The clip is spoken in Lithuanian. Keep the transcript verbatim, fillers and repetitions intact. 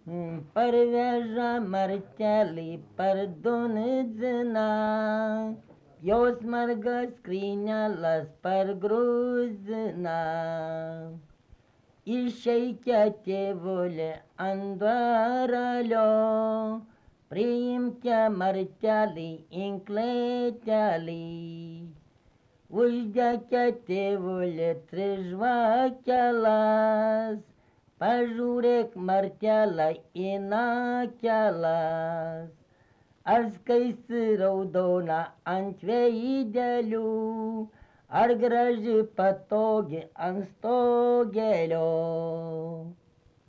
Parveža martelį pardundzina, jos margas skrynelas pargrūzina. Išeikia tėvulė ant dvaralio, priimkia martelį inkletelį. Uždekia tėvulė tris žvakelas, pažiūrėk martelą į nakelas. Ar skaisti raudona ant veidelių, ar graži patogi ant stogelio.